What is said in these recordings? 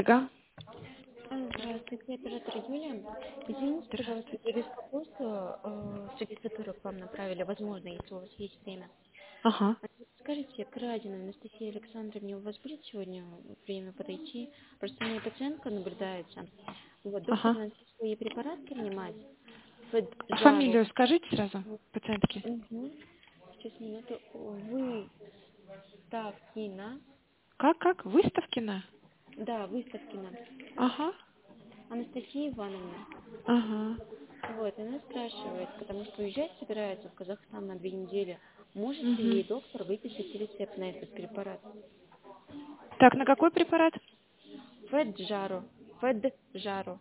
Ага. Здравствуйте, оператор Юлия. Извините, пожалуйста, Здравствуйте. за беспокойство. С регистратуры к вам направили, возможно, если у вас есть время. Ага. Скажите, Крадина Анастасии Александровне, у вас будет сегодня время подойти? Просто у меня пациентка наблюдается. Вот, доктор Ага. назначил ей препарат принимать под А жару. фамилию скажите сразу, пациентки. Угу. Сейчас, минуту. Выставкина. Как? Выставкина? Да, Выставкина. Ага. Анастасия Ивановна. Ага. Вот, она спрашивает, потому что уезжать собирается в Казахстан на 2 недели. Может ли Угу. ей доктор выписать рецепт на этот препарат? Так, на какой препарат? Фэджаро. Фэджаро.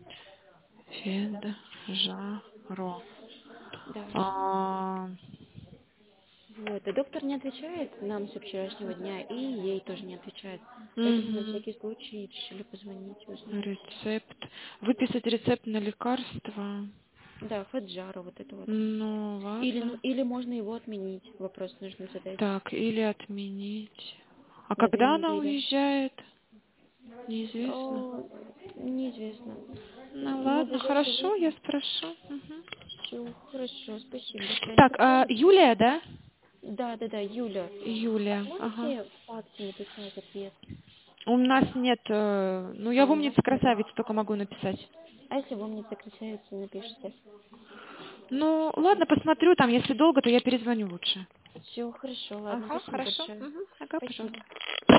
Феджаро. Да. А, Вот. И доктор не отвечает нам с вчерашнего дня, и ей тоже не отвечает. Поэтому на угу. всякий случай решили позвонить и узнать. Рецепт. Выписать рецепт на лекарство. Да, Фэджаро вот это вот. Ну, Или, ладно. или можно его отменить. Вопрос нужно задать. Так, или отменить. А На две когда она недели. уезжает? Неизвестно. О, неизвестно. Ну На ладно, ближайшее хорошо, время. я спрошу. Мгм. Все, хорошо, спасибо большое. Не Так, подскажете? Юлия, да? Да, Юля. А Юлия, ага. можете в факсе написать ответ? У нас нет, ну я в А, у вас умнице нет. красавица только могу написать. А если вам не сокращается, напишите. Ну, ладно, посмотрю, там, если долго, то я перезвоню лучше. Все, хорошо, ладно, Ага, спасибо хорошо. большое. Мгм. Ага, Спасибо. пожалуйста.